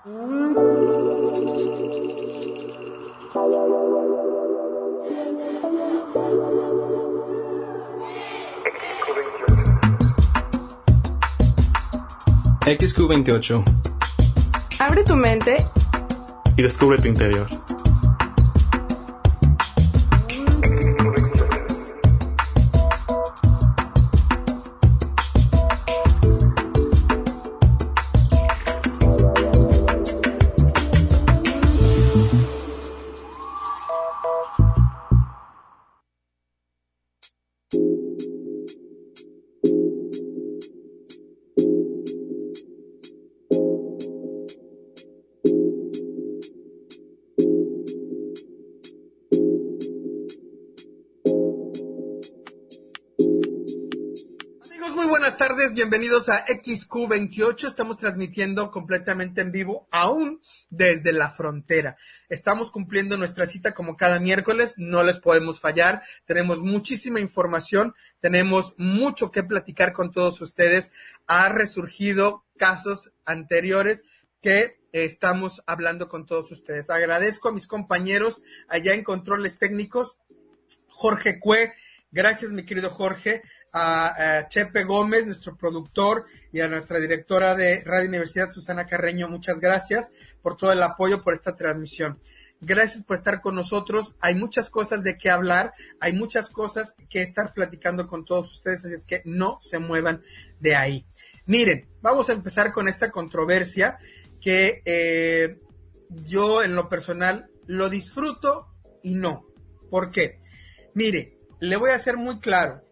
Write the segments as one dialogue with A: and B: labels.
A: XQ28.
B: Abre tu mente
A: y descubre tu interior.
C: Bienvenidos a XQ28, estamos transmitiendo completamente en vivo, aún desde la frontera. Estamos cumpliendo nuestra cita como cada miércoles, no les podemos fallar, tenemos muchísima información, tenemos mucho que platicar con todos ustedes. Ha resurgido casos anteriores que estamos hablando con todos ustedes. Agradezco a mis compañeros allá en controles técnicos, Jorge Cue, gracias mi querido Jorge, a Chepe Gómez, nuestro productor, y a nuestra directora de Radio Universidad, Susana Carreño, muchas gracias por todo el apoyo por esta transmisión. Gracias por estar con nosotros. Hay muchas cosas de qué hablar, hay muchas cosas que estar platicando con todos ustedes, así es que no se muevan de ahí. Miren, vamos a empezar con esta controversia que yo en lo personal lo disfruto y no. ¿Por qué? Mire, le voy a ser muy claro.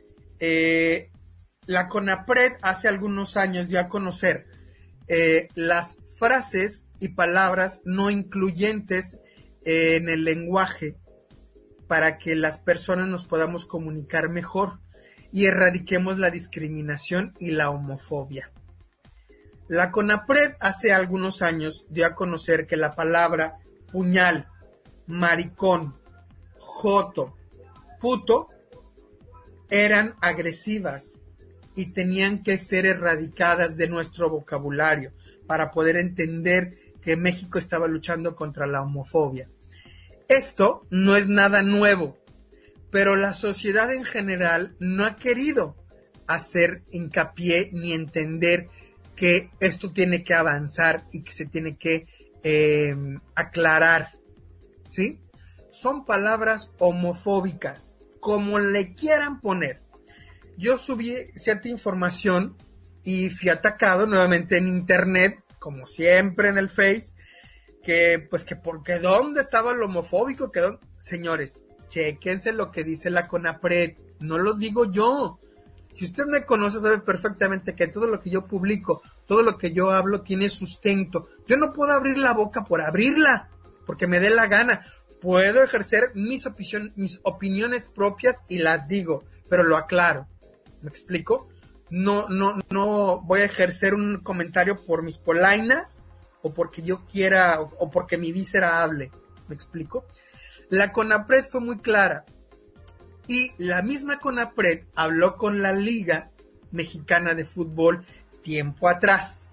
C: La CONAPRED hace algunos años dio a conocer las frases y palabras no incluyentes en el lenguaje para que las personas nos podamos comunicar mejor y erradiquemos la discriminación y la homofobia. La CONAPRED hace algunos años dio a conocer que la palabra puñal, maricón, joto, puto eran agresivas y tenían que ser erradicadas de nuestro vocabulario para poder entender que México estaba luchando contra la homofobia. Esto no es nada nuevo, pero la sociedad en general no ha querido hacer hincapié ni entender que esto tiene que avanzar y que se tiene que aclarar, ¿sí? Son palabras homofóbicas, como le quieran poner. Yo subí cierta información y fui atacado nuevamente en internet, como siempre en el Face, que porque ¿dónde estaba lo homofóbico? Señores, chéquense lo que dice la CONAPRED, no lo digo yo. Si usted me conoce, sabe perfectamente que todo lo que yo publico, todo lo que yo hablo tiene sustento. Yo no puedo abrir la boca por abrirla, porque me dé la gana. Puedo ejercer mis opiniones propias y las digo, pero lo aclaro. ¿Me explico? No voy a ejercer un comentario por mis polainas o porque yo quiera o porque mi víscera hable. ¿Me explico? La CONAPRED fue muy clara y la misma CONAPRED habló con la Liga Mexicana de Fútbol tiempo atrás.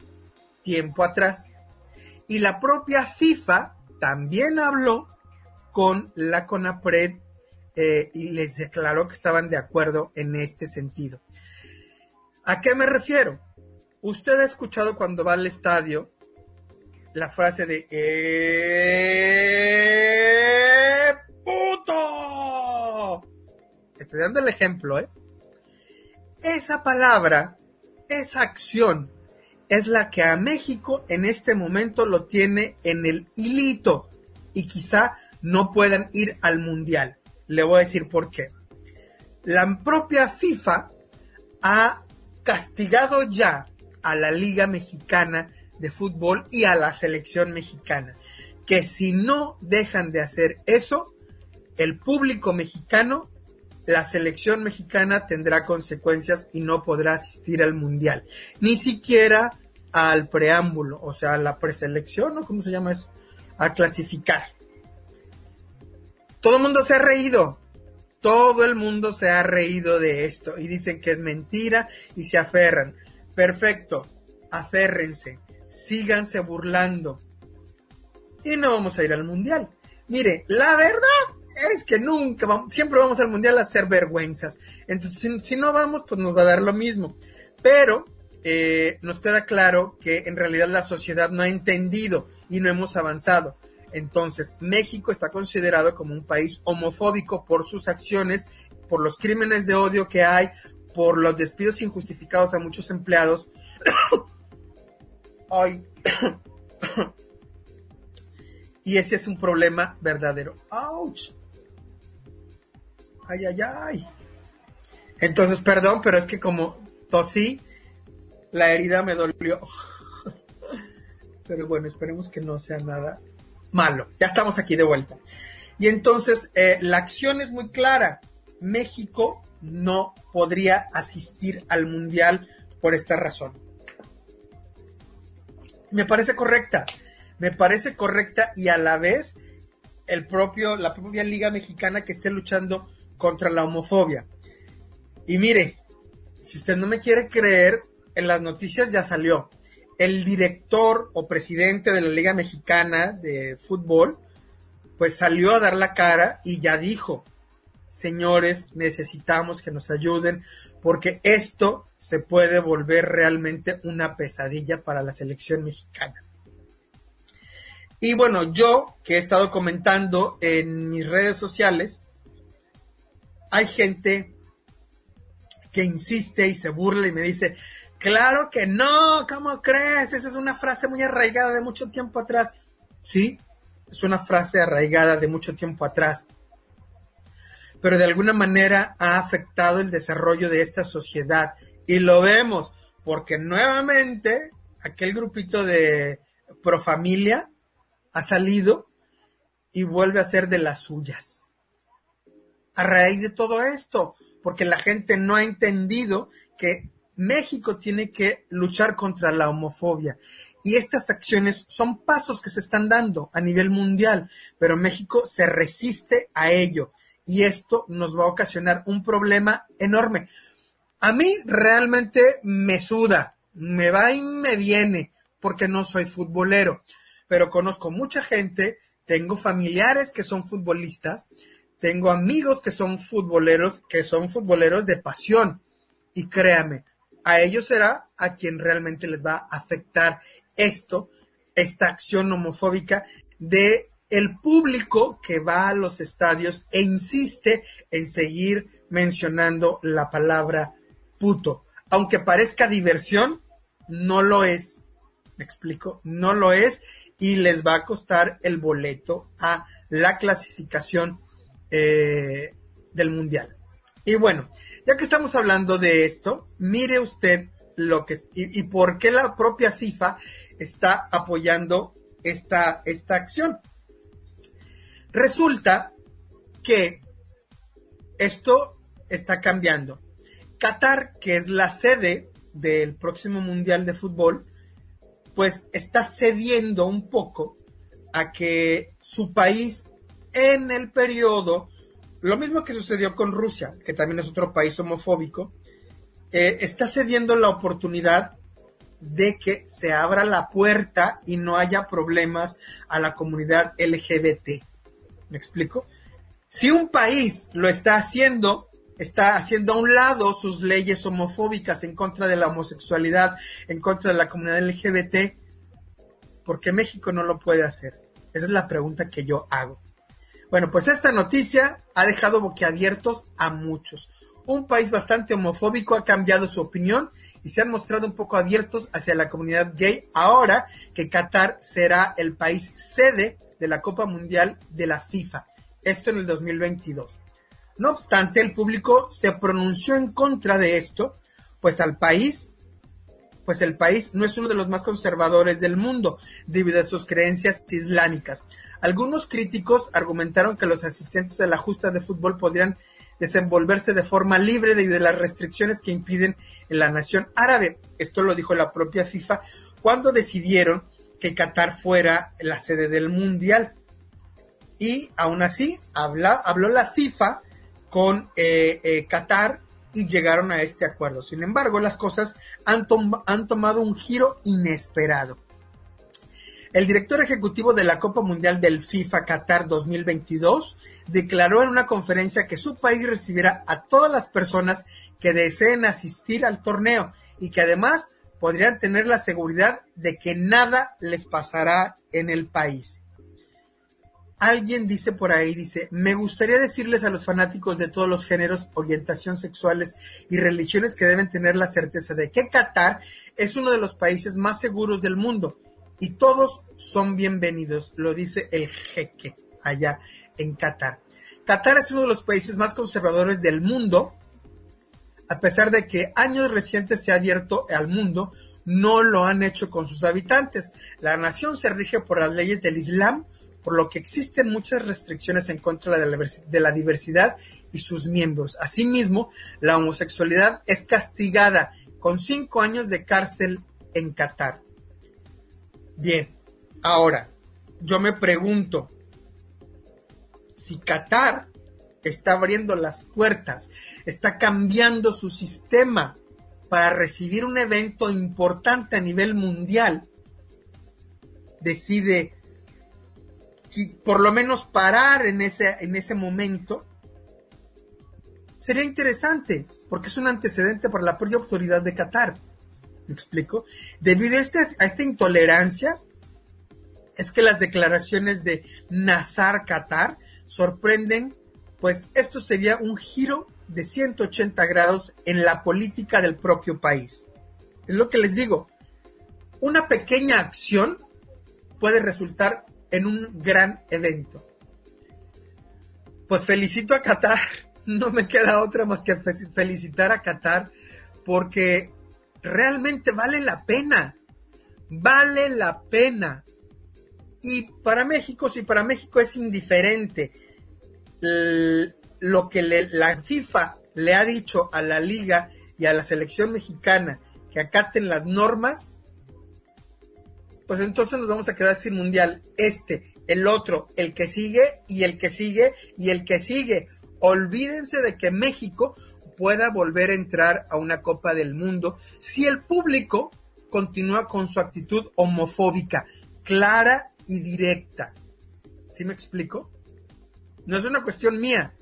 C: Y la propia FIFA también habló con la CONAPRED y les declaró que estaban de acuerdo en este sentido. ¿A qué me refiero? Usted ha escuchado cuando va al estadio la frase de puto. Estoy dando el ejemplo, Esa palabra, esa acción, es la que a México en este momento lo tiene en el hilito y quizá no puedan ir al mundial. Le voy a decir por qué. La propia FIFA ha castigado ya a la Liga Mexicana de Fútbol y a la selección mexicana, que si no dejan de hacer eso, el público mexicano, la selección mexicana tendrá consecuencias y no podrá asistir al mundial, ni siquiera al preámbulo, o sea, a la preselección, ¿no? ¿Cómo se llama eso? A clasificar. Todo el mundo se ha reído. Todo el mundo se ha reído de esto y dicen que es mentira y se aferran. Perfecto, aférrense. síganse burlando y no vamos a ir al mundial. Mire, la verdad es que siempre vamos al mundial a hacer vergüenzas. Entonces, si no vamos, pues nos va a dar lo mismo. Pero nos queda claro que en realidad la sociedad no ha entendido y no hemos avanzado. Entonces, México está considerado como un país homofóbico por sus acciones, por los crímenes de odio que hay, por los despidos injustificados a muchos empleados. Ay. Y ese es un problema verdadero. ¡Auch! ¡Ay, ay, ay! Entonces, perdón, pero es que como tosí, la herida me dolió. Pero bueno, esperemos que no sea nada malo. Ya estamos aquí de vuelta. Y entonces, la acción es muy clara. México no podría asistir al mundial por esta razón. Me parece correcta y a la vez la propia Liga Mexicana que esté luchando contra la homofobia. Y mire, si usted no me quiere creer, en las noticias ya salió. El director o presidente de la Liga Mexicana de Fútbol, pues salió a dar la cara y ya dijo: señores, necesitamos que nos ayuden porque esto se puede volver realmente una pesadilla para la selección mexicana. Y bueno, yo que he estado comentando en mis redes sociales, hay gente que insiste y se burla y me dice: claro que no, ¿cómo crees? Esa es una frase muy arraigada de mucho tiempo atrás. Sí, es una frase arraigada de mucho tiempo atrás, pero de alguna manera ha afectado el desarrollo de esta sociedad. Y lo vemos, porque nuevamente aquel grupito de Profamilia ha salido y vuelve a ser de las suyas. A raíz de todo esto, porque la gente no ha entendido que México tiene que luchar contra la homofobia. Y estas acciones son pasos que se están dando a nivel mundial, pero México se resiste a ello. Y esto nos va a ocasionar un problema enorme. A mí realmente me suda, me va y me viene, porque no soy futbolero, pero conozco mucha gente, tengo familiares que son futbolistas, tengo amigos que son futboleros de pasión, y créame, a ellos será a quien realmente les va a afectar esta acción homofóbica de el público que va a los estadios e insiste en seguir mencionando la palabra puto. Aunque parezca diversión, no lo es. ¿Me explico? No lo es y les va a costar el boleto a la clasificación del mundial. Y bueno, ya que estamos hablando de esto, mire usted lo que y por qué la propia FIFA está apoyando esta acción. Resulta que esto está cambiando. Qatar, que es la sede del próximo Mundial de Fútbol, pues está cediendo un poco a que su país en el periodo, lo mismo que sucedió con Rusia, que también es otro país homofóbico, está cediendo la oportunidad de que se abra la puerta y no haya problemas a la comunidad LGBT. ¿Me explico? Si un país lo está haciendo a un lado sus leyes homofóbicas en contra de la homosexualidad, en contra de la comunidad LGBT, ¿por qué México no lo puede hacer? Esa es la pregunta que yo hago. Bueno, pues esta noticia ha dejado boquiabiertos a muchos. Un país bastante homofóbico ha cambiado su opinión y se han mostrado un poco abiertos hacia la comunidad gay ahora que Qatar será el país sede de la Copa Mundial de la FIFA. Esto en el 2022. No obstante, el público se pronunció en contra de esto, pues el país no es uno de los más conservadores del mundo debido a sus creencias islámicas. Algunos críticos argumentaron que los asistentes a la justa de fútbol podrían desenvolverse de forma libre debido a las restricciones que impiden en la nación árabe. Esto lo dijo la propia FIFA cuando decidieron que Qatar fuera la sede del Mundial. Y aún así habló la FIFA con Qatar y llegaron a este acuerdo. Sin embargo, las cosas han tomado un giro inesperado. El director ejecutivo de la Copa Mundial del FIFA Qatar 2022 declaró en una conferencia que su país recibirá a todas las personas que deseen asistir al torneo y que además podrían tener la seguridad de que nada les pasará en el país. Alguien dice por ahí, me gustaría decirles a los fanáticos de todos los géneros, orientación sexuales y religiones que deben tener la certeza de que Qatar es uno de los países más seguros del mundo y todos son bienvenidos, lo dice el jeque allá en Qatar. Qatar es uno de los países más conservadores del mundo, a pesar de que años recientes se ha abierto al mundo, no lo han hecho con sus habitantes. La nación se rige por las leyes del Islam, por lo que existen muchas restricciones en contra de la diversidad y sus miembros. Asimismo, la homosexualidad es castigada con 5 años de cárcel en Qatar. Bien, ahora, yo me pregunto, si Qatar está abriendo las puertas, está cambiando su sistema para recibir un evento importante a nivel mundial, decide por lo menos parar en ese momento, sería interesante, porque es un antecedente para la propia autoridad de Qatar. ¿Me explico? Debido a esta intolerancia, es que las declaraciones de Nasser Qatar sorprenden, pues esto sería un giro de 180 grados en la política del propio país. Es lo que les digo, una pequeña acción puede resultar en un gran evento. Pues felicito a Qatar, no me queda otra más que felicitar a Qatar, porque realmente vale la pena. Y para México, si para México es indiferente lo que la FIFA le ha dicho a la Liga y a la selección mexicana que acaten las normas, pues entonces nos vamos a quedar sin mundial. El otro, el que sigue y el que sigue y el que sigue. Olvídense de que México pueda volver a entrar a una Copa del Mundo si el público continúa con su actitud homofóbica, clara y directa. ¿Sí me explico? No es una cuestión mía,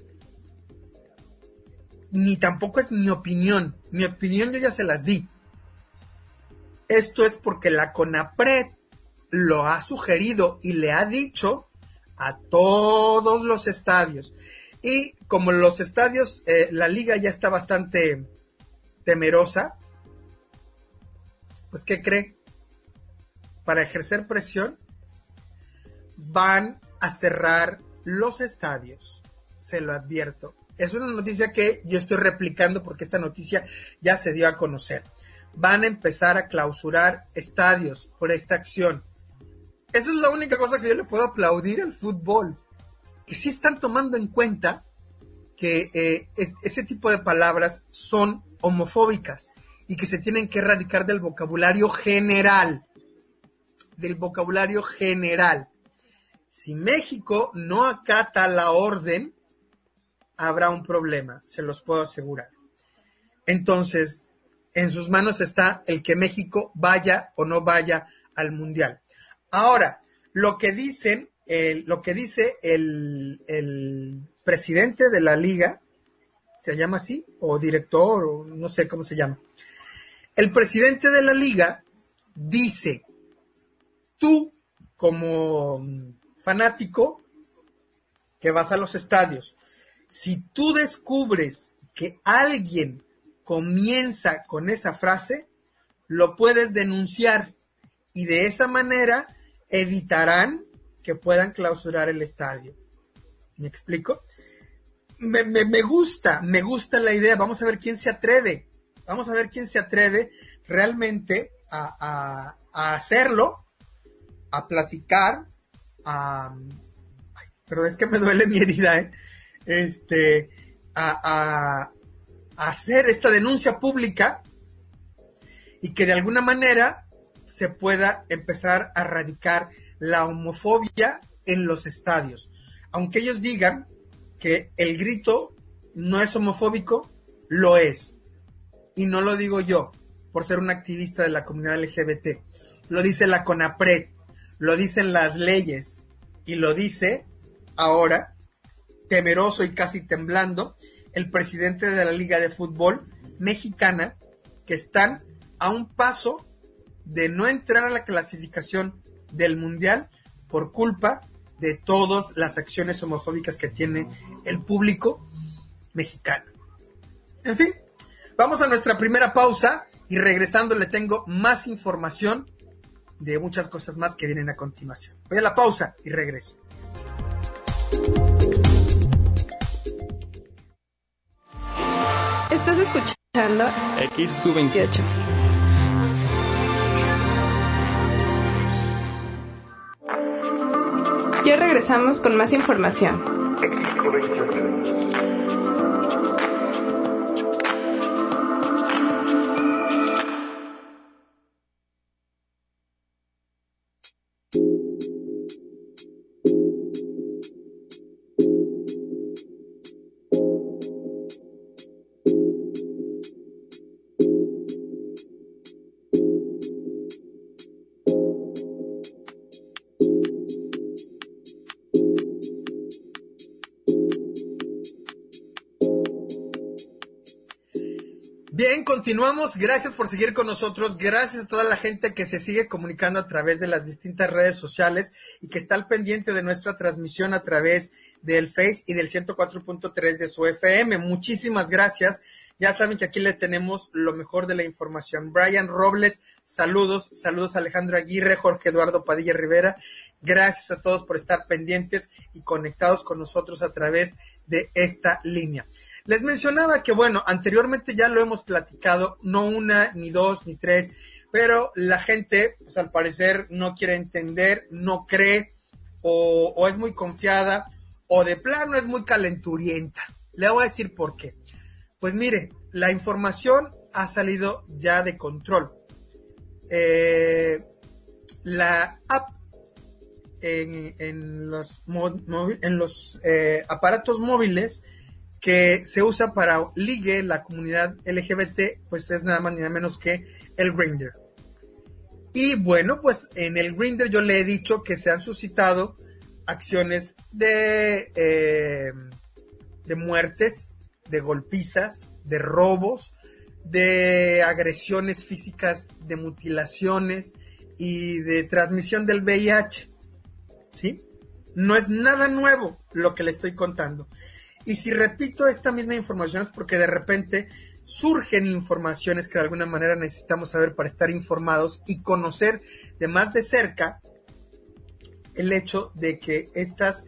C: ni tampoco es mi opinión. Mi opinión yo ya se las di. Esto es porque la CONAPRED lo ha sugerido y le ha dicho a todos los estadios. Y como los estadios, la liga ya está bastante temerosa, pues ¿qué cree? Para ejercer presión, van a cerrar los estadios. Se lo advierto. Es una noticia que yo estoy replicando porque esta noticia ya se dio a conocer. Van a empezar a clausurar estadios por esta acción. Esa es la única cosa que yo le puedo aplaudir al fútbol. Que sí están tomando en cuenta que ese tipo de palabras son homofóbicas y que se tienen que erradicar del vocabulario general. Si México no acata la orden, habrá un problema, se los puedo asegurar. Entonces, en sus manos está el que México vaya o no vaya al Mundial. Ahora, lo que dice el presidente de la liga, ¿se llama así? O director, o no sé cómo se llama. El presidente de la liga dice, tú como fanático que vas a los estadios, si tú descubres que alguien comienza con esa frase, lo puedes denunciar y de esa manera evitarán que puedan clausurar el estadio. ¿Me explico? Me gusta la idea. Vamos a ver quién se atreve. Realmente a hacerlo, a platicar, pero es que me duele mi herida, a hacer esta denuncia pública y que de alguna manera se pueda empezar a erradicar la homofobia en los estadios. Aunque ellos digan que el grito no es homofóbico, lo es. Y no lo digo yo por ser un activista de la comunidad LGBT. Lo dice la CONAPRED, lo dicen las leyes y lo dice ahora, temeroso y casi temblando, el presidente de la Liga de Fútbol Mexicana, que están a un paso de no entrar a la clasificación del Mundial por culpa de todas las acciones homofóbicas que tiene el público mexicano. En fin, vamos a nuestra primera pausa y regresando le tengo más información de muchas cosas más que vienen a continuación. Voy a la pausa y regreso.
B: Estás escuchando
A: XQ28.
B: Ya regresamos con más información.
C: XQ28. Bien, continuamos. Gracias por seguir con nosotros. Gracias a toda la gente que se sigue comunicando a través de las distintas redes sociales y que está al pendiente de nuestra transmisión a través del Face y del 104.3 de su FM. Muchísimas gracias. Ya saben que aquí le tenemos lo mejor de la información. Brian Robles, saludos. Saludos a Alejandro Aguirre, Jorge Eduardo Padilla Rivera. Gracias a todos por estar pendientes y conectados con nosotros a través de esta línea. Les mencionaba que, bueno, anteriormente ya lo hemos platicado, no una, ni dos, ni tres, pero la gente, pues al parecer, no quiere entender, no cree, o es muy confiada, o de plano es muy calenturienta. Le voy a decir por qué. Pues mire, la información ha salido ya de control. La app en los aparatos móviles que se usa para ligue la comunidad LGBT, pues es nada más ni nada menos que el Grindr. Y bueno, pues en el Grindr yo le he dicho que se han suscitado acciones de muertes, de golpizas, de robos, de agresiones físicas, de mutilaciones y de transmisión del VIH, ¿sí? No es nada nuevo lo que le estoy contando. Y si repito esta misma información es porque de repente surgen informaciones que de alguna manera necesitamos saber para estar informados y conocer de más de cerca el hecho de que estas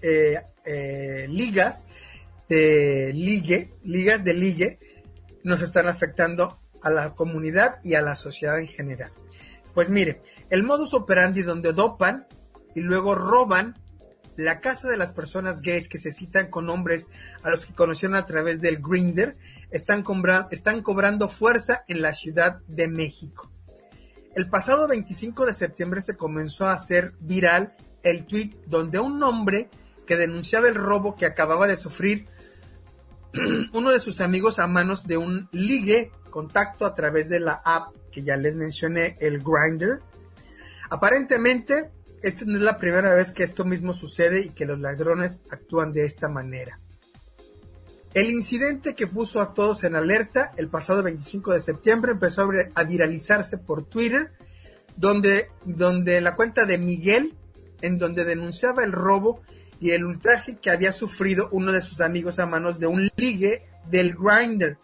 C: ligas de ligue, nos están afectando a la comunidad y a la sociedad en general. Pues mire, el modus operandi donde dopan y luego roban la casa de las personas gays que se citan con hombres a los que conocieron a través del Grindr están cobrando fuerza en la Ciudad de México. El pasado 25 de septiembre se comenzó a hacer viral el tuit donde un hombre que denunciaba el robo que acababa de sufrir uno de sus amigos a manos de un ligue contacto a través de la app que ya les mencioné, el Grindr. Aparentemente esta no es la primera vez que esto mismo sucede y que los ladrones actúan de esta manera. El incidente que puso a todos en alerta el pasado 25 de septiembre empezó a viralizarse por Twitter, donde la cuenta de Miguel, en donde denunciaba el robo y el ultraje que había sufrido uno de sus amigos a manos de un ligue del Grindr.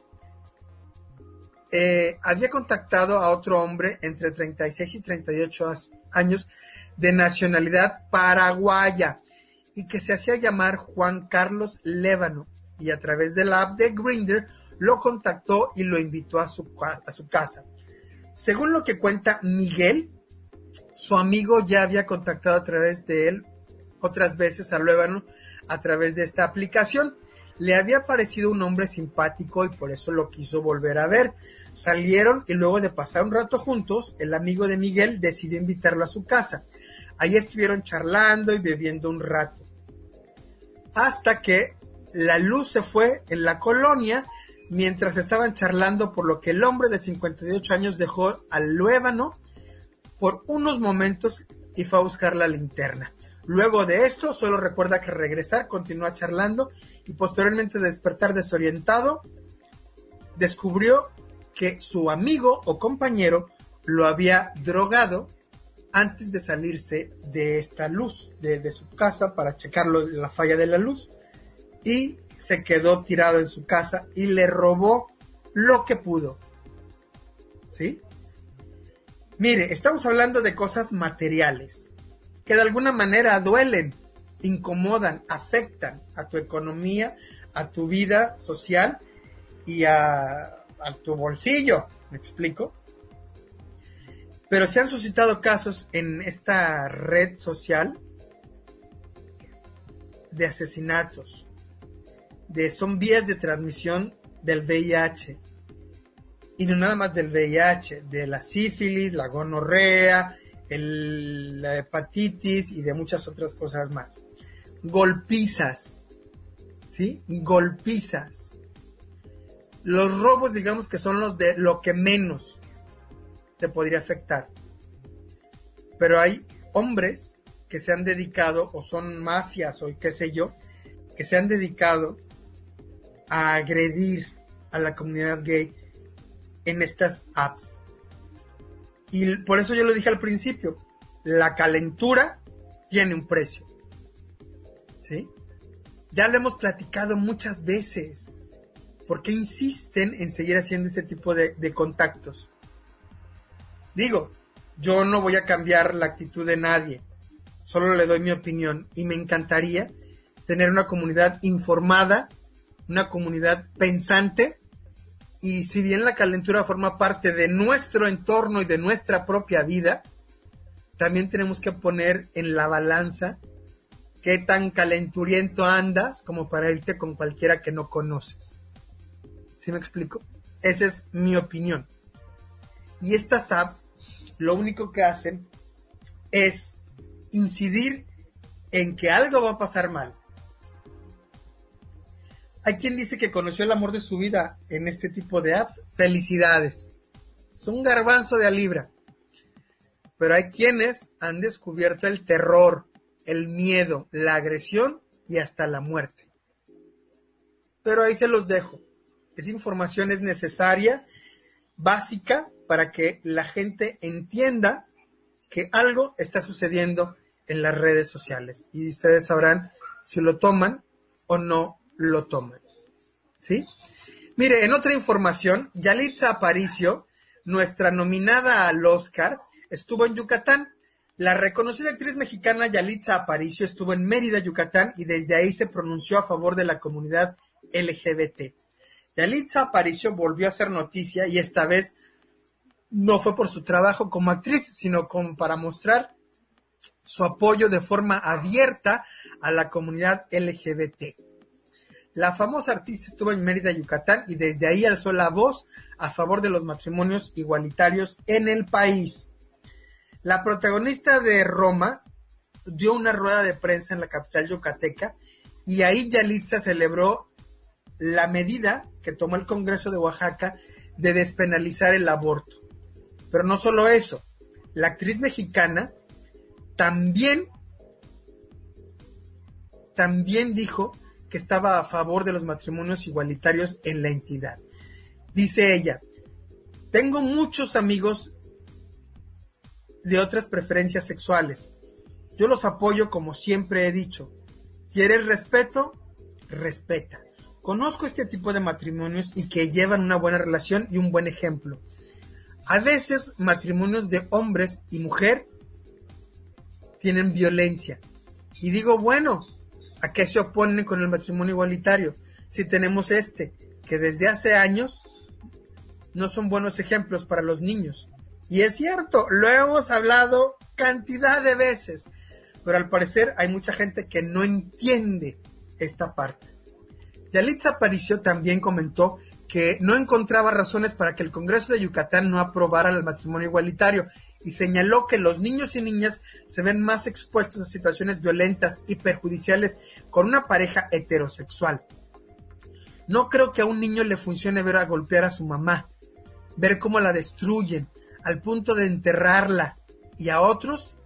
C: Había contactado a otro hombre entre 36 y 38 años de nacionalidad paraguaya y que se hacía llamar Juan Carlos Lévano, y a través de la app de Grindr lo contactó y lo invitó a su casa. Según lo que cuenta Miguel, su amigo ya había contactado a través de él otras veces a Lévano a través de esta aplicación. Le había parecido un hombre simpático y por eso lo quiso volver a ver. Salieron y luego de pasar un rato juntos, el amigo de Miguel decidió invitarlo a su casa. Ahí estuvieron charlando y bebiendo un rato, hasta que la luz se fue en la colonia mientras estaban charlando, por lo que el hombre de 58 años dejó al Lévano por unos momentos y fue a buscar la linterna. Luego de esto, solo recuerda que regresar, continúa charlando y posteriormente de despertar desorientado, descubrió que su amigo o compañero lo había drogado antes de salirse de esta luz, de su casa para checar la falla de la luz, y se quedó tirado en su casa y le robó lo que pudo. ¿Sí? Mire, estamos hablando de cosas materiales que de alguna manera duelen, incomodan, afectan a tu economía, a tu vida social y a tu bolsillo, ¿me explico? Pero se han suscitado casos en esta red social de asesinatos, son vías de transmisión del VIH, y no nada más del VIH, de la sífilis, la gonorrea, la hepatitis y de muchas otras cosas más. Golpizas, ¿sí? Golpizas. Los robos, digamos que son los de lo que menos te podría afectar. Pero hay hombres que se han dedicado, o son mafias, o qué sé yo, que se han dedicado a agredir a la comunidad gay en estas apps. Y por eso yo lo dije al principio, la calentura tiene un precio, ¿sí? Ya lo hemos platicado muchas veces. ¿Por qué insisten en seguir haciendo este tipo de contactos? Digo, yo no voy a cambiar la actitud de nadie, solo le doy mi opinión, y me encantaría tener una comunidad informada, una comunidad pensante. Y si bien la calentura forma parte de nuestro entorno y de nuestra propia vida, también tenemos que poner en la balanza qué tan calenturiento andas como para irte con cualquiera que no conoces. ¿Sí me explico? Esa es mi opinión. Y estas apps lo único que hacen es incidir en que algo va a pasar mal. Hay quien dice que conoció el amor de su vida en este tipo de apps. Felicidades. Es un garbanzo de a libra. Pero hay quienes han descubierto el terror, el miedo, la agresión y hasta la muerte. Pero ahí se los dejo. Esa información es necesaria, básica, para que la gente entienda que algo está sucediendo en las redes sociales. Y ustedes sabrán si lo toman o no lo toman, ¿sí? Mire, en otra información, Yalitza Aparicio, nuestra nominada al Oscar, estuvo en Yucatán. La reconocida actriz mexicana Yalitza Aparicio estuvo en Mérida, Yucatán, y desde ahí se pronunció a favor de la comunidad LGBT. Yalitza Aparicio volvió a hacer noticia, y esta vez no fue por su trabajo como actriz, sino como para mostrar su apoyo de forma abierta a la comunidad LGBT. La famosa artista estuvo en Mérida, Yucatán, y desde ahí alzó la voz a favor de los matrimonios igualitarios en el país. La protagonista de Roma dio una rueda de prensa en la capital yucateca, y ahí Yalitza celebró la medida que tomó el Congreso de Oaxaca de despenalizar el aborto. Pero no solo eso, la actriz mexicana también dijo que estaba a favor de los matrimonios igualitarios en la entidad. Dice ella: tengo muchos amigos de otras preferencias sexuales. Yo los apoyo como siempre he dicho. ¿Quieres respeto? Respeta. Conozco este tipo de matrimonios y que llevan una buena relación y un buen ejemplo. A veces matrimonios de hombres y mujer tienen violencia. Y digo, bueno, ¿a qué se oponen con el matrimonio igualitario? Si tenemos que desde hace años no son buenos ejemplos para los niños. Y es cierto, lo hemos hablado cantidad de veces, pero al parecer hay mucha gente que no entiende esta parte. Yalitza Aparicio también comentó que no encontraba razones para que el Congreso de Yucatán no aprobara el matrimonio igualitario, y señaló que los niños y niñas se ven más expuestos a situaciones violentas y perjudiciales con una pareja heterosexual. No creo que a un niño le funcione ver a golpear a su mamá, ver cómo la destruyen, al punto de enterrarla, y a otros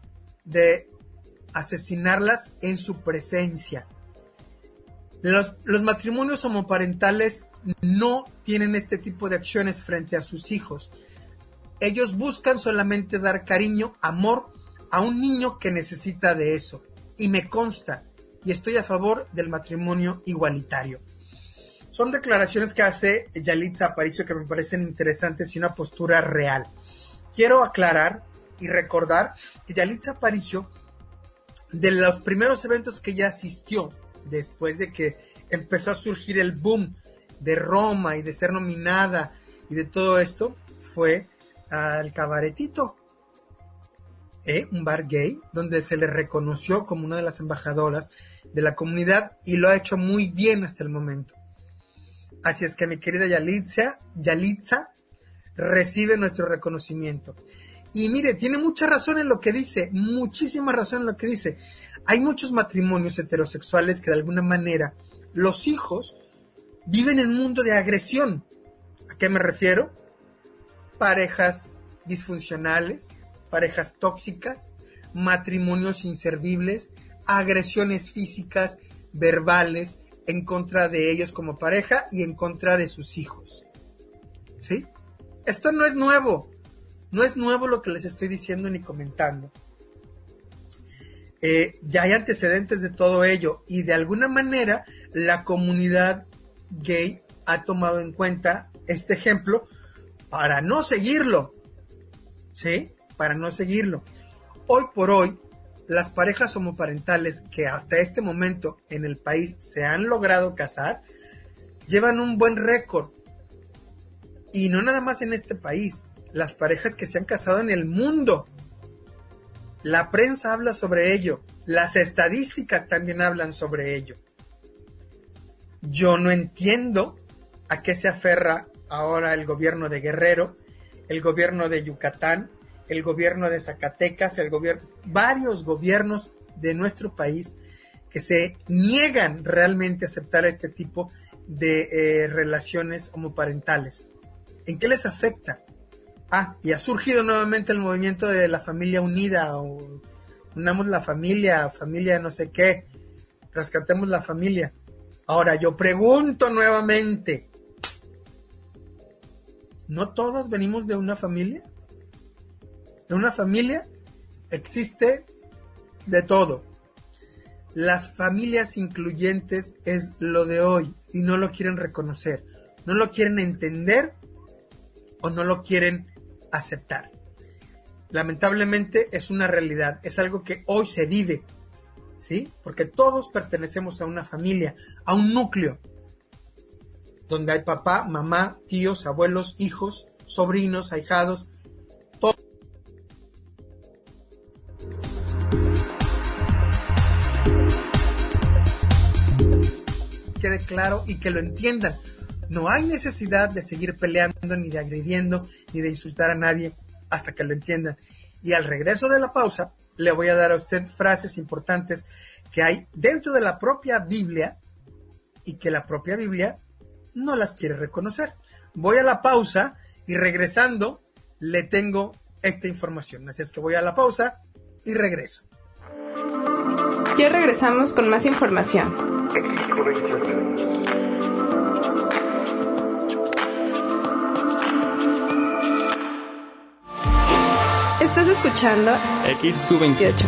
C: de asesinarlas en su presencia. Los matrimonios homoparentales no tienen este tipo de acciones frente a sus hijos. Ellos buscan solamente dar cariño, amor a un niño que necesita de eso. Y me consta, y estoy a favor del matrimonio igualitario. Son declaraciones que hace Yalitza Aparicio que me parecen interesantes y una postura real. Quiero aclarar y recordar que Yalitza Aparicio, de los primeros eventos que ella asistió, después de que empezó a surgir el boom de Roma y de ser nominada y de todo esto, fue al Cabaretito, un bar gay, donde se le reconoció como una de las embajadoras de la comunidad y lo ha hecho muy bien hasta el momento. Así es que mi querida Yalitza recibe nuestro reconocimiento. Y mire, tiene mucha razón en lo que dice, muchísima razón en lo que dice. Hay muchos matrimonios heterosexuales que de alguna manera los hijos viven en un mundo de agresión. ¿A qué me refiero? Parejas disfuncionales, parejas tóxicas, matrimonios inservibles, agresiones físicas, verbales, en contra de ellos como pareja y en contra de sus hijos. ¿Sí? Esto no es nuevo. No es nuevo lo que les estoy diciendo ni comentando. Ya hay antecedentes de todo ello y de alguna manera la comunidad gay ha tomado en cuenta este ejemplo para no seguirlo. ¿Sí? Para no seguirlo. Hoy por hoy, las parejas homoparentales que hasta este momento en el país se han logrado casar, llevan un buen récord. Y no nada más en este país, las parejas que se han casado en el mundo. La prensa habla sobre ello, las estadísticas también hablan sobre ello. Yo no entiendo a qué se aferra ahora el gobierno de Guerrero, el gobierno de Yucatán, el gobierno de Zacatecas, varios gobiernos de nuestro país que se niegan realmente a aceptar este tipo de relaciones homoparentales. ¿En qué les afecta? Y ha surgido nuevamente el movimiento de la familia unida, o unamos la familia no sé qué, rescatemos la familia. Ahora yo pregunto nuevamente, ¿no todos venimos de una familia? De una familia existe de todo. Las familias incluyentes es lo de hoy y no lo quieren reconocer, no lo quieren entender o no lo quieren aceptar. Lamentablemente es una realidad, es algo que hoy se vive, ¿sí? Porque todos pertenecemos a una familia, a un núcleo, donde hay papá, mamá, tíos, abuelos, hijos, sobrinos, ahijados, todo. Quede claro y que lo entiendan. No hay necesidad de seguir peleando, ni de agrediendo, ni de insultar a nadie hasta que lo entiendan. Y al regreso de la pausa, le voy a dar a usted frases importantes que hay dentro de la propia Biblia y que la propia Biblia no las quiere reconocer. Voy a la pausa y regresando le tengo esta información. Así es que voy a la pausa y regreso.
B: Ya regresamos con más información. Estás escuchando
A: XQ28.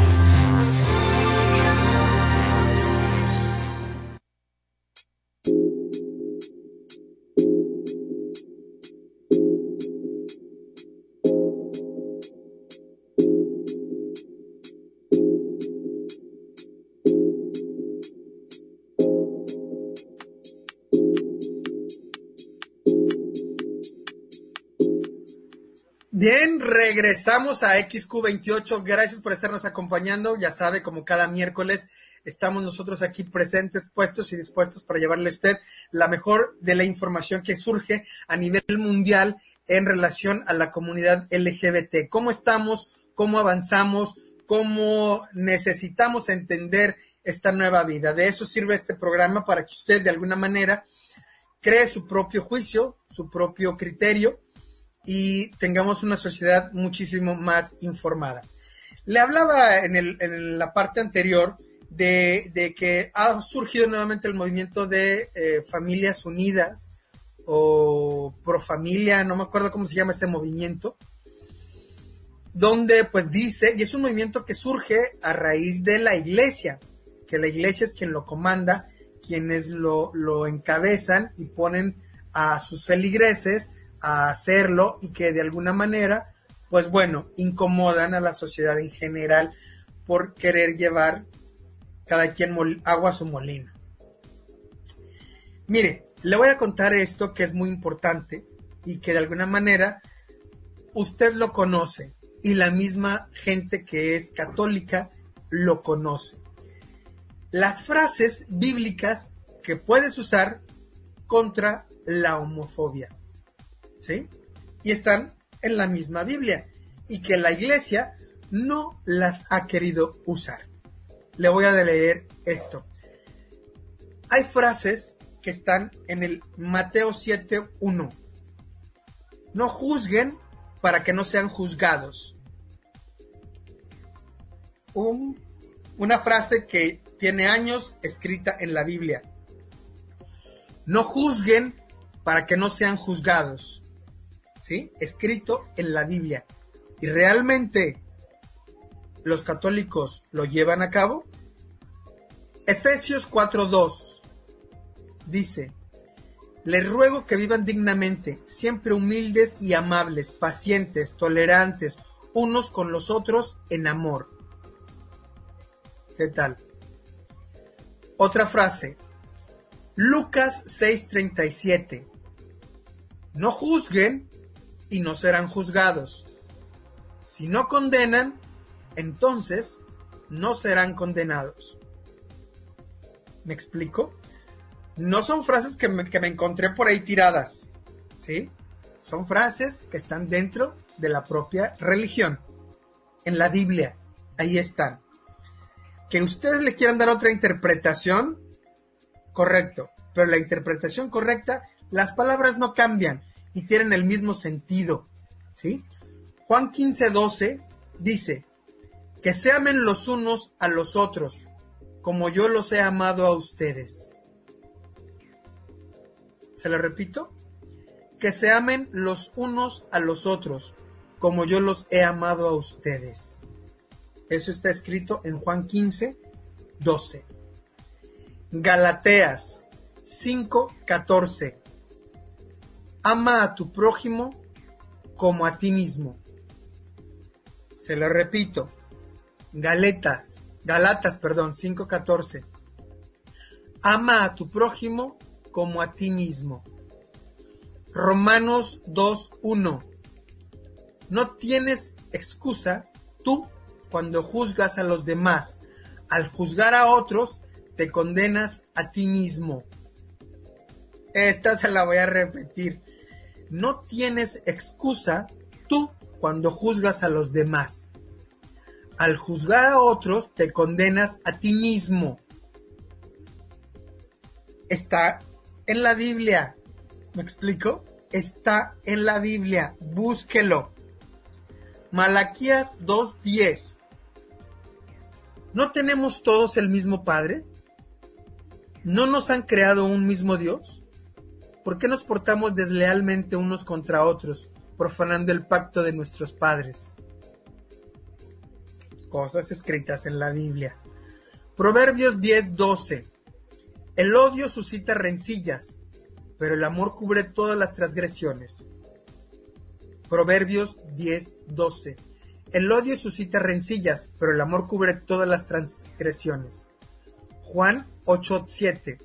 C: Bien, regresamos a XQ28. Gracias por estarnos acompañando. Ya sabe, como cada miércoles, estamos nosotros aquí presentes, puestos y dispuestos para llevarle a usted la mejor de la información que surge a nivel mundial en relación a la comunidad LGBT. ¿Cómo estamos? ¿Cómo avanzamos? ¿Cómo necesitamos entender esta nueva vida? De eso sirve este programa, para que usted de alguna manera cree su propio juicio, su propio criterio, y tengamos una sociedad muchísimo más informada. Le hablaba en la parte anterior de que ha surgido nuevamente el movimiento de Familias Unidas o Profamilia, no me acuerdo cómo se llama ese movimiento, donde pues dice, y es un movimiento que surge a raíz de la iglesia, que la iglesia es quien lo comanda, quienes lo encabezan y ponen a sus feligreses a hacerlo y que de alguna manera, pues bueno, incomodan a la sociedad en general por querer llevar cada quien agua a su molino. Mire, le voy a contar esto que es muy importante y que de alguna manera usted lo conoce y la misma gente que es católica lo conoce. Las frases bíblicas que puedes usar contra la homofobia, ¿sí? Y están en la misma Biblia y que la iglesia no las ha querido usar. Le voy a leer esto. Hay frases que están en el Mateo 7:1. No juzguen para que no sean juzgados. Una frase que tiene años escrita en la Biblia. No juzguen para que no sean juzgados. ¿Sí? Escrito en la Biblia. ¿Y realmente los católicos lo llevan a cabo? Efesios 4:2 dice: les ruego que vivan dignamente, siempre humildes y amables, pacientes, tolerantes, unos con los otros en amor. ¿Qué tal? Otra frase, Lucas 6:37. No juzguen y no serán juzgados. Si no condenan, entonces no serán condenados. ¿Me explico? No son frases que me encontré por ahí tiradas, ¿sí? Son frases que están dentro de la propia religión, en la Biblia, ahí están. Que ustedes le quieran dar otra interpretación, correcto, pero la interpretación correcta, las palabras no cambian y tienen el mismo sentido, ¿sí? Juan 15:12 dice, que se amen los unos a los otros, como yo los he amado a ustedes. ¿Se lo repito? Que se amen los unos a los otros, como yo los he amado a ustedes. Eso está escrito en Juan 15:12. Galateas 5:14. Ama a tu prójimo como a ti mismo. Se lo repito. Galatas 5:14. Ama a tu prójimo como a ti mismo. Romanos 2:1. No tienes excusa tú cuando juzgas a los demás. Al juzgar a otros, te condenas a ti mismo. Esta se la voy a repetir. No tienes excusa tú cuando juzgas a los demás. Al juzgar a otros, te condenas a ti mismo. Está en la Biblia. ¿Me explico? Está en la Biblia. Búsquelo. Malaquías 2:10. ¿No tenemos todos el mismo Padre? ¿No nos han creado un mismo Dios? ¿Por qué nos portamos deslealmente unos contra otros, profanando el pacto de nuestros padres? Cosas escritas en la Biblia. Proverbios 10:12. El odio suscita rencillas, pero el amor cubre todas las transgresiones. Proverbios 10:12. El odio suscita rencillas, pero el amor cubre todas las transgresiones. Juan 8:7.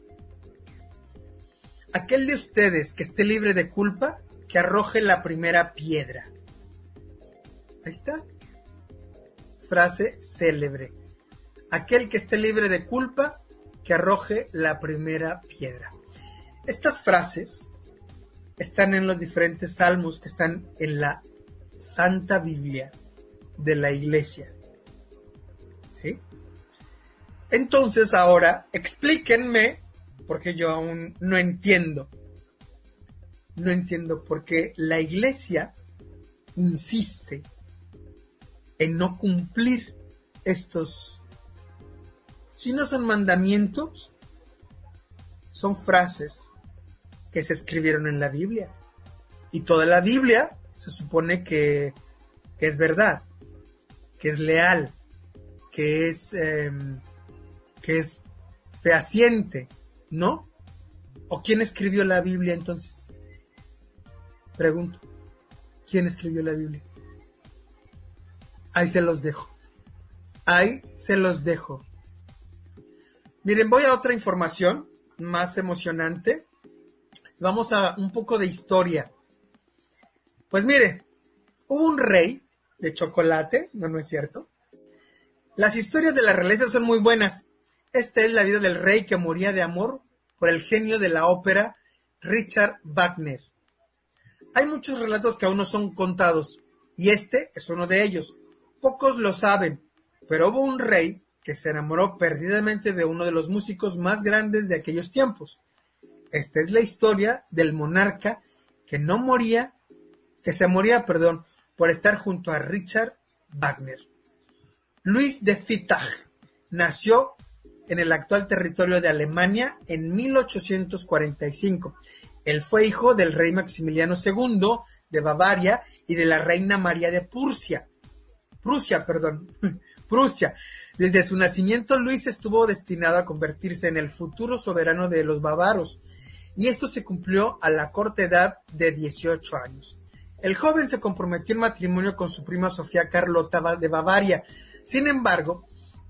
C: Aquel de ustedes que esté libre de culpa, que arroje la primera piedra. Ahí está. Frase célebre. Aquel que esté libre de culpa, que arroje la primera piedra. Estas frases están en los diferentes salmos que están en la Santa Biblia de la Iglesia. ¿Sí? Entonces ahora explíquenme, porque yo aún no entiendo. No entiendo por qué la Iglesia insiste en no cumplir estos. Si no son mandamientos, son frases que se escribieron en la Biblia. Y toda la Biblia se supone que es verdad, que es leal, que es fehaciente, ¿no? ¿O quién escribió la Biblia entonces? Pregunto, ¿quién escribió la Biblia? Ahí se los dejo. Miren, voy a otra información más emocionante. Vamos a un poco de historia. Pues mire, hubo un rey de chocolate, no es cierto. Las historias de la realeza son muy buenas. Esta es la vida del rey que moría de amor por el genio de la ópera Richard Wagner. Hay muchos relatos que aún no son contados, y este es uno de ellos. Pocos lo saben, pero hubo un rey que se enamoró perdidamente de uno de los músicos más grandes de aquellos tiempos. Esta es la historia del monarca que se moría por estar junto a Richard Wagner. Luis de Fittach nació en el actual territorio de Alemania en 1845. Él fue hijo del rey Maximiliano II de Bavaria y de la reina María de Prusia. Desde su nacimiento, Luis estuvo destinado a convertirse en el futuro soberano de los bávaros, y esto se cumplió a la corta edad de 18 años. El joven se comprometió en matrimonio con su prima Sofía Carlota de Bavaria. Sin embargo,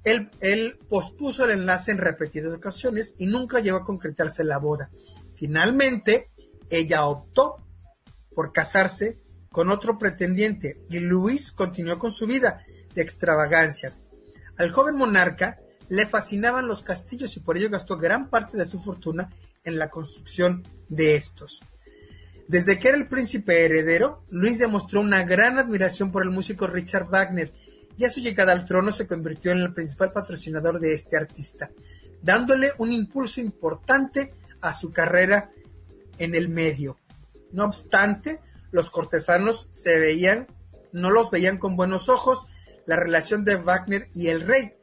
C: él pospuso el enlace en repetidas ocasiones y nunca llegó a concretarse la boda. Finalmente, ella optó por casarse con otro pretendiente y Luis continuó con su vida de extravagancias. Al joven monarca le fascinaban los castillos y por ello gastó gran parte de su fortuna en la construcción de estos. Desde que era el príncipe heredero, Luis demostró una gran admiración por el músico Richard Wagner y a su llegada al trono se convirtió en el principal patrocinador de este artista, dándole un impulso importante a su carrera en el medio. No obstante, los cortesanos no los veían con buenos ojos la relación de Wagner y el rey.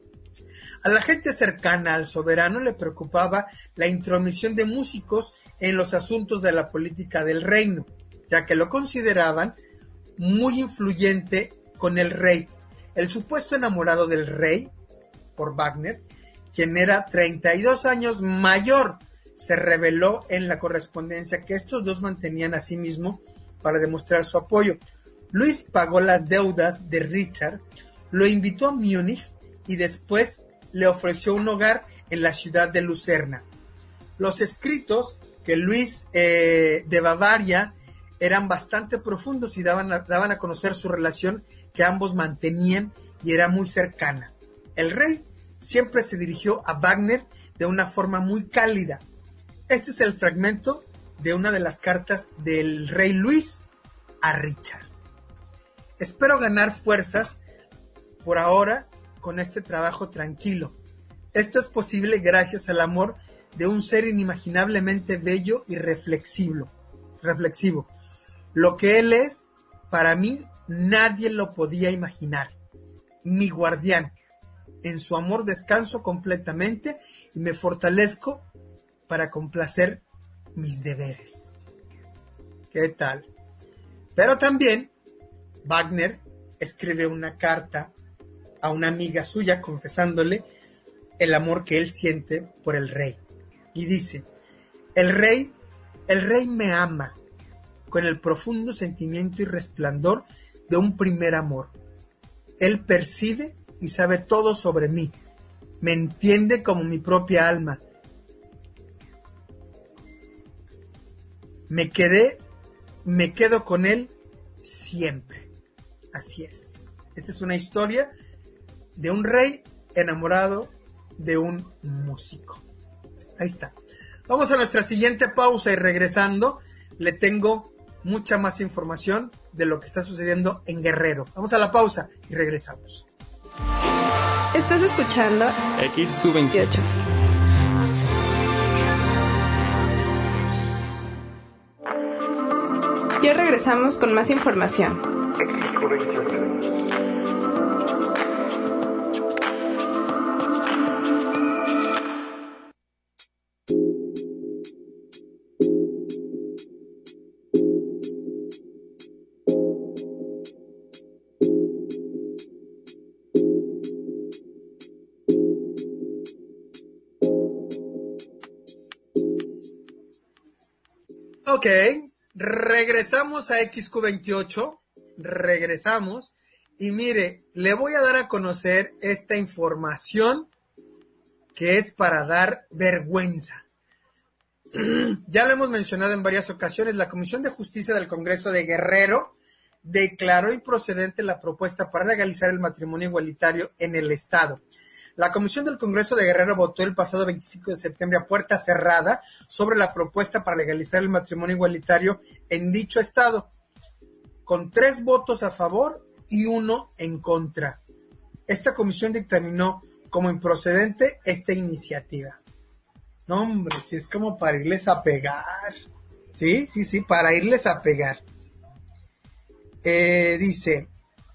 C: A la gente cercana al soberano le preocupaba la intromisión de músicos en los asuntos de la política del reino, ya que lo consideraban muy influyente con el rey. El supuesto enamorado del rey, por Wagner, quien era 32 años mayor, se reveló en la correspondencia que estos dos mantenían a sí mismo para demostrar su apoyo. Luis pagó las deudas de Richard, lo invitó a Múnich y después le ofreció un hogar en la ciudad de Lucerna. Los escritos que Luis de Bavaria eran bastante profundos y daban a conocer su relación que ambos mantenían y era muy cercana. El rey siempre se dirigió a Wagner de una forma muy cálida. Este es el fragmento de una de las cartas del rey Luis a Richard. Espero ganar fuerzas por ahora con este trabajo tranquilo. Esto es posible gracias al amor de un ser inimaginablemente bello y reflexivo. Lo que él es, para mí, nadie lo podía imaginar. Mi guardián. En su amor descanso completamente y me fortalezco para complacer mis deberes. ¿Qué tal? Pero también Wagner escribe una carta a una amiga suya confesándole el amor que él siente por el rey. Y dice, el rey me ama con el profundo sentimiento y resplandor de un primer amor. Él percibe y sabe todo sobre mí. Me entiende como mi propia alma. Me quedo con él siempre. Así es. Esta es una historia de un rey enamorado de un músico. Ahí está. Vamos a nuestra siguiente pausa y regresando le tengo mucha más información de lo que está sucediendo en Guerrero. Vamos a la pausa y regresamos.
B: Estás escuchando
A: XQ28.
B: Ya regresamos con más información.
D: XQ28.
C: Ok, regresamos a XQ28, regresamos y mire, le voy a dar a conocer esta información que es para dar vergüenza. Ya lo hemos mencionado en varias ocasiones, la Comisión de Justicia del Congreso de Guerrero declaró improcedente la propuesta para legalizar el matrimonio igualitario en el estado. La Comisión del Congreso de Guerrero votó el pasado 25 de septiembre a puerta cerrada sobre la propuesta para legalizar el matrimonio igualitario en dicho estado, con 3 votos a favor y 1 en contra. Esta comisión dictaminó como improcedente esta iniciativa. No, hombre, si es como para irles a pegar. Sí, para irles a pegar. Dice,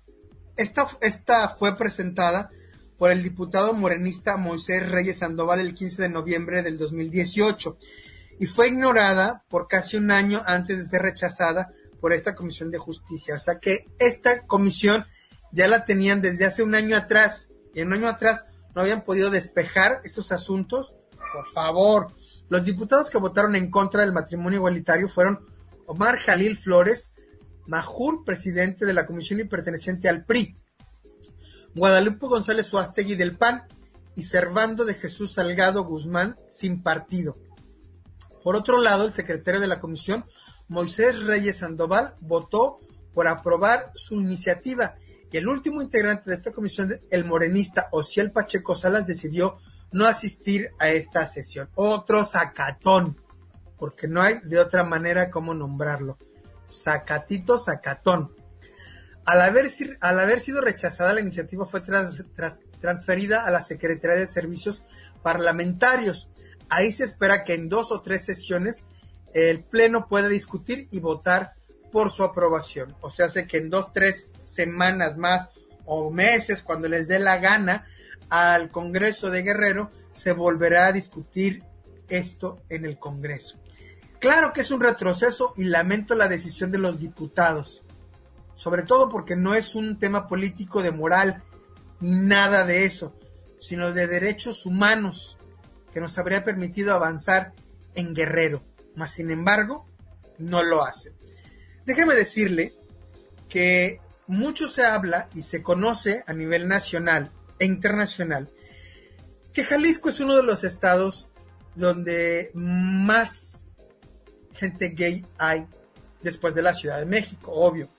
C: esta fue presentada por el diputado morenista Moisés Reyes Sandoval el 15 de noviembre del 2018 y fue ignorada por casi un año antes de ser rechazada por esta Comisión de Justicia. O sea que esta comisión ya la tenían desde hace un año atrás y en un año atrás no habían podido despejar estos asuntos. Por favor, los diputados que votaron en contra del matrimonio igualitario fueron Omar Jalil Flores, Majur, presidente de la comisión y perteneciente al PRI, Guadalupe González Suástegui del PAN y Servando de Jesús Salgado Guzmán, sin partido. Por otro lado, el secretario de la comisión, Moisés Reyes Sandoval, votó por aprobar su iniciativa y el último integrante de esta comisión, el morenista Osiel Pacheco Salas, decidió no asistir a esta sesión. Otro zacatón, porque no hay de otra manera como nombrarlo. Zacatito, zacatón. Al haber sido rechazada, la iniciativa fue transferida a la Secretaría de Servicios Parlamentarios. Ahí se espera que en 2 o 3 sesiones el Pleno pueda discutir y votar por su aprobación. O sea, hace que en 2 o 3 semanas más o meses, cuando les dé la gana, al Congreso de Guerrero se volverá a discutir esto en el Congreso. Claro que es un retroceso y lamento la decisión de los diputados, sobre todo porque no es un tema político de moral ni nada de eso, sino de derechos humanos que nos habría permitido avanzar en Guerrero, mas sin embargo no lo hace. Déjeme decirle que mucho se habla y se conoce a nivel nacional e internacional que Jalisco es uno de los estados donde más gente gay hay después de la Ciudad de México, obvio.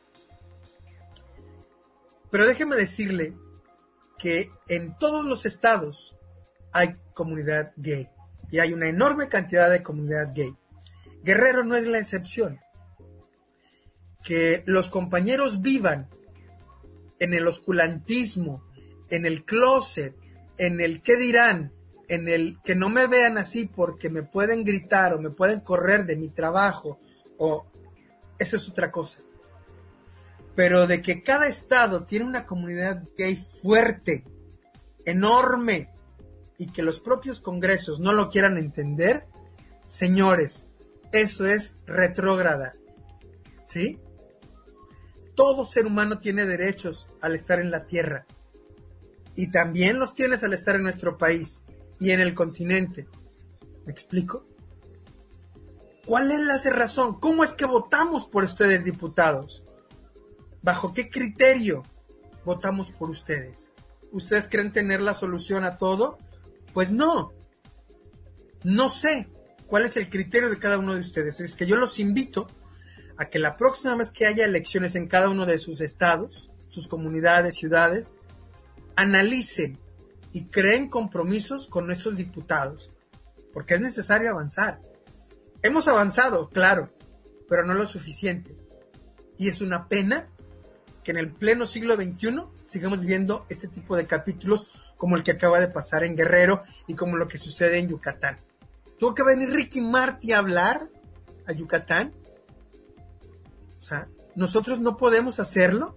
C: Pero déjeme decirle que en todos los estados hay comunidad gay y hay una enorme cantidad de comunidad gay. Guerrero no es la excepción. Que los compañeros vivan en el oscurantismo, en el closet, en el qué dirán, en el que no me vean así porque me pueden gritar o me pueden correr de mi trabajo, o eso es otra cosa. Pero de que cada estado tiene una comunidad gay fuerte, enorme, y que los propios congresos no lo quieran entender, señores, eso es retrógrada, ¿sí? Todo ser humano tiene derechos al estar en la tierra, y también los tienes al estar en nuestro país y en el continente. ¿Me explico? ¿Cuál es la razón? ¿Cómo es que votamos por ustedes, diputados? ¿Bajo qué criterio votamos por ustedes? ¿Ustedes creen tener la solución a todo? Pues no. No sé cuál es el criterio de cada uno de ustedes. Es que yo los invito a que la próxima vez que haya elecciones en cada uno de sus estados, sus comunidades, ciudades, analicen y creen compromisos con nuestros diputados, porque es necesario avanzar. Hemos avanzado, claro, pero no lo suficiente. Y es una pena que en el pleno siglo XXI sigamos viendo este tipo de capítulos como el que acaba de pasar en Guerrero y como lo que sucede en Yucatán. Tuvo que venir Ricky Martin a hablar a Yucatán. O sea, nosotros no podemos hacerlo.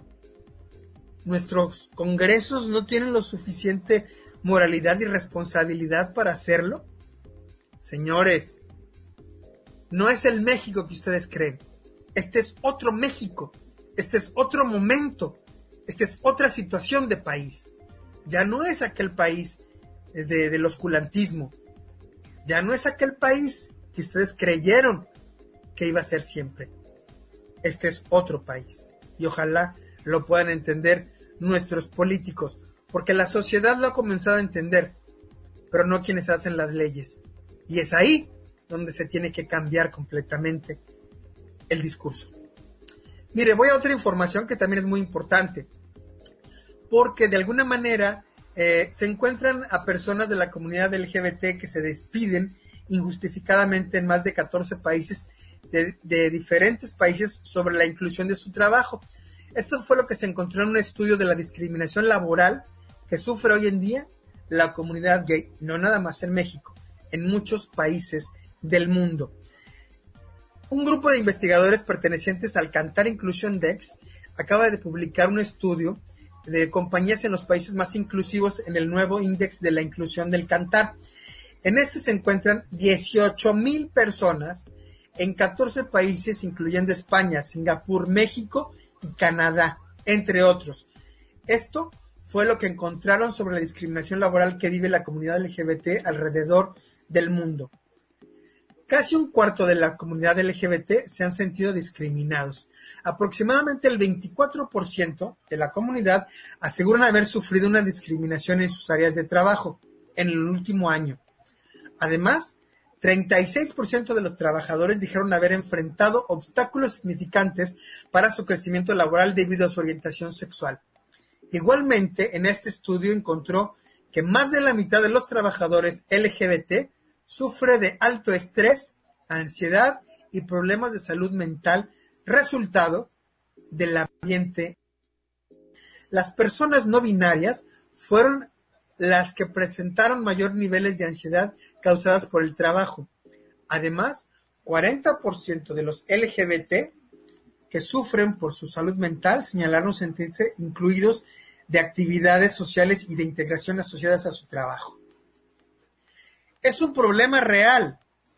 C: Nuestros congresos no tienen lo suficiente moralidad y responsabilidad para hacerlo. Señores, no es el México que ustedes creen. Este es otro México. Este es otro momento. Esta es otra situación de país. Ya no es aquel país del oscurantismo. Ya no es aquel país que ustedes creyeron que iba a ser siempre. Este es otro país y ojalá lo puedan entender nuestros políticos, porque la sociedad lo ha comenzado a entender, pero no quienes hacen las leyes. Y es ahí donde se tiene que cambiar completamente el discurso. Mire, voy a otra información que también es muy importante, porque de alguna manera se encuentran a personas de la comunidad LGBT que se despiden injustificadamente en más de 14 países de diferentes países sobre la inclusión de su trabajo. Esto fue lo que se encontró en un estudio de la discriminación laboral que sufre hoy en día la comunidad gay, no nada más en México, en muchos países del mundo. Un grupo de investigadores pertenecientes al Kantar Inclusion Index acaba de publicar un estudio de compañías en los países más inclusivos en el nuevo índice de la inclusión del Kantar. En este se encuentran 18,000 personas en 14 países, incluyendo España, Singapur, México y Canadá, entre otros. Esto fue lo que encontraron sobre la discriminación laboral que vive la comunidad LGBT alrededor del mundo. Casi un cuarto de la comunidad LGBT se han sentido discriminados. Aproximadamente el 24% de la comunidad aseguran haber sufrido una discriminación en sus áreas de trabajo en el último año. Además, 36% de los trabajadores dijeron haber enfrentado obstáculos significantes para su crecimiento laboral debido a su orientación sexual. Igualmente, en este estudio encontró que más de la mitad de los trabajadores LGBT sufre de alto estrés, ansiedad y problemas de salud mental, resultado del ambiente. Las personas no binarias fueron las que presentaron mayor niveles de ansiedad causadas por el trabajo. Además, 40% de los LGBT que sufren por su salud mental señalaron sentirse incluidos de actividades sociales y de integración asociadas a su trabajo. Es un problema real.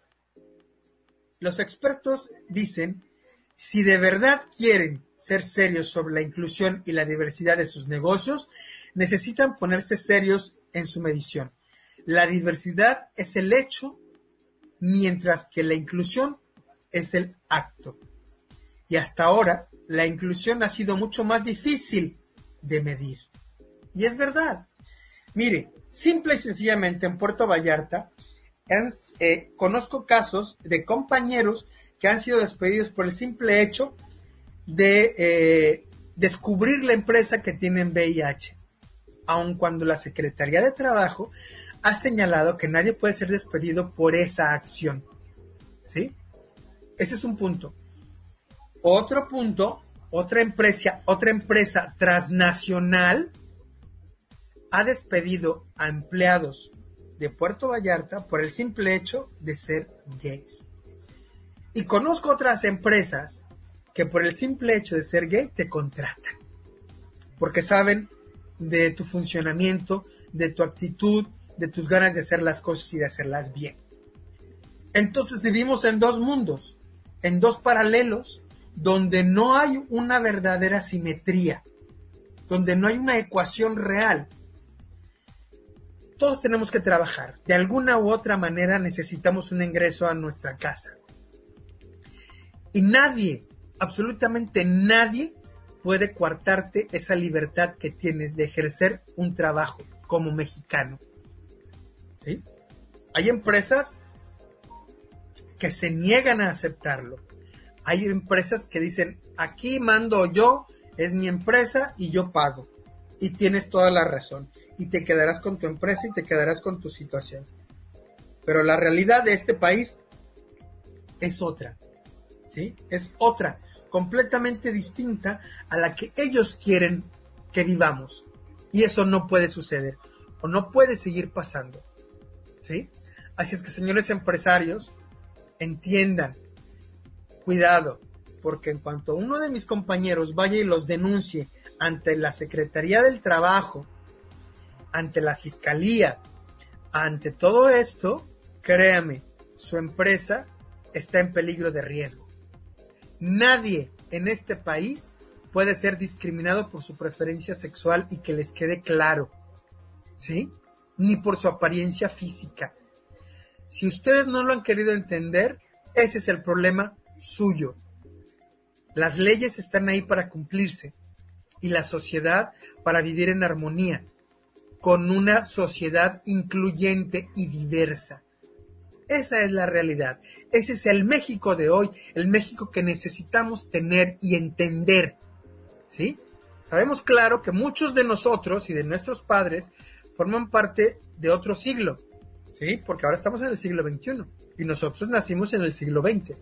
C: Los expertos dicen, si de verdad quieren ser serios sobre la inclusión y la diversidad de sus negocios, necesitan ponerse serios en su medición. La diversidad es el hecho, mientras que la inclusión es el acto. Y hasta ahora, la inclusión ha sido mucho más difícil de medir. Y es verdad. Mire, simple y sencillamente en Puerto Vallarta, conozco casos de compañeros que han sido despedidos por el simple hecho de descubrir la empresa que tienen VIH, aun cuando la Secretaría de Trabajo ha señalado que nadie puede ser despedido por esa acción. ¿Sí? Ese es un punto. Otro punto, otra empresa transnacional ha despedido a empleados de Puerto Vallarta por el simple hecho de ser gays. Y conozco otras empresas que por el simple hecho de ser gay te contratan, porque saben de tu funcionamiento, de tu actitud, de tus ganas de hacer las cosas y de hacerlas bien. Entonces vivimos en dos mundos, en dos paralelos, donde no hay una verdadera simetría, donde no hay una ecuación real. Todos tenemos que trabajar. De alguna u otra manera necesitamos un ingreso a nuestra casa. Y nadie, absolutamente nadie, puede coartarte esa libertad que tienes de ejercer un trabajo como mexicano. ¿Sí? Hay empresas que se niegan a aceptarlo. Hay empresas que dicen, aquí mando yo, es mi empresa y yo pago. Y tienes toda la razón. Y te quedarás con tu empresa y te quedarás con tu situación. Pero la realidad de este país es otra. ¿Sí? Es otra, completamente distinta a la que ellos quieren que vivamos. Y eso no puede suceder, o no puede seguir pasando. ¿Sí? Así es que, señores empresarios, entiendan, cuidado, porque en cuanto uno de mis compañeros vaya y los denuncie ante la Secretaría del Trabajo, ante la Fiscalía, ante todo esto, créame, su empresa está en peligro de riesgo. Nadie en este país puede ser discriminado por su preferencia sexual y que les quede claro, ¿sí? Ni por su apariencia física. Si ustedes no lo han querido entender, ese es el problema suyo. Las leyes están ahí para cumplirse y la sociedad para vivir en armonía, con una sociedad incluyente y diversa. Esa es la realidad. Ese es el México de hoy, el México que necesitamos tener y entender, ¿sí? Sabemos claro que muchos de nosotros y de nuestros padres forman parte de otro siglo, ¿sí? Porque ahora estamos en el siglo XXI y nosotros nacimos en el siglo XX.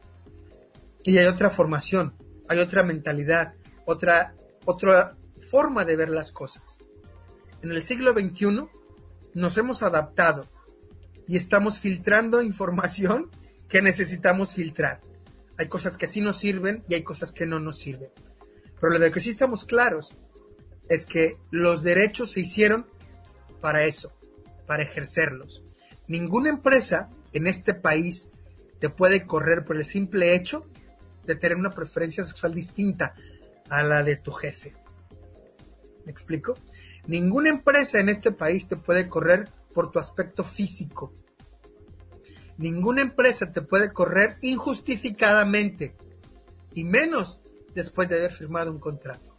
C: Y hay otra formación, hay otra mentalidad, otra forma de ver las cosas. En el siglo XXI nos hemos adaptado y estamos filtrando información que necesitamos filtrar. Hay cosas que sí nos sirven y hay cosas que no nos sirven. Pero lo de que sí estamos claros es que los derechos se hicieron para eso, para ejercerlos. Ninguna empresa en este país te puede correr por el simple hecho de tener una preferencia sexual distinta a la de tu jefe. ¿Me explico? Ninguna empresa en este país te puede correr por tu aspecto físico. Ninguna empresa te puede correr injustificadamente, y menos después de haber firmado un contrato.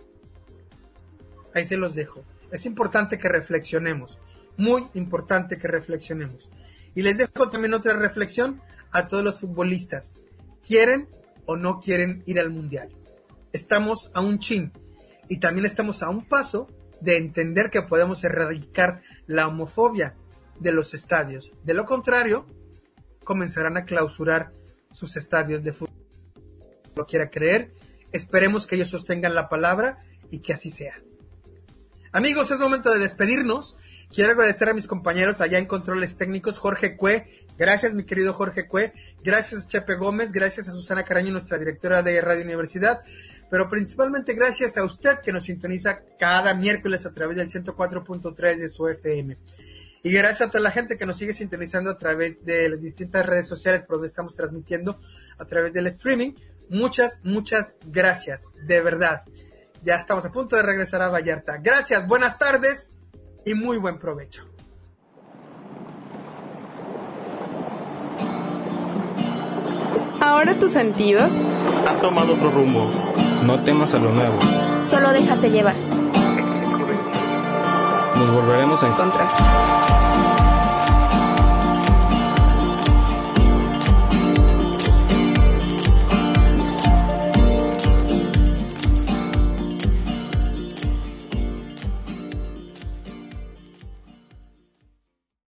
C: Ahí se los dejo. Es importante que reflexionemos, muy importante que reflexionemos. Y les dejo también otra reflexión a todos los futbolistas. ¿Quieren o no quieren ir al Mundial? Estamos a un chin y también estamos a un paso de entender que podemos erradicar la homofobia de los estadios. De lo contrario, comenzarán a clausurar sus estadios de fútbol. No lo quiera creer, esperemos que ellos sostengan la palabra y que así sea. Amigos, es momento de despedirnos. Quiero agradecer a mis compañeros allá en controles técnicos, Jorge Cue. Gracias, mi querido Jorge Cue. Gracias a Chepe Gómez. Gracias a Susana Caraño, nuestra directora de Radio Universidad. Pero principalmente gracias a usted que nos sintoniza cada miércoles a través del 104.3 de su FM. Y gracias a toda la gente que nos sigue sintonizando a través de las distintas redes sociales por donde estamos transmitiendo a través del streaming. Muchas gracias, de verdad. Ya estamos a punto de regresar a Vallarta. Gracias, buenas tardes y muy buen provecho.
B: Ahora tus sentidos
A: Han tomado otro rumbo.
D: No temas a lo nuevo.
E: Solo déjate llevar.
D: Nos volveremos a encontrar.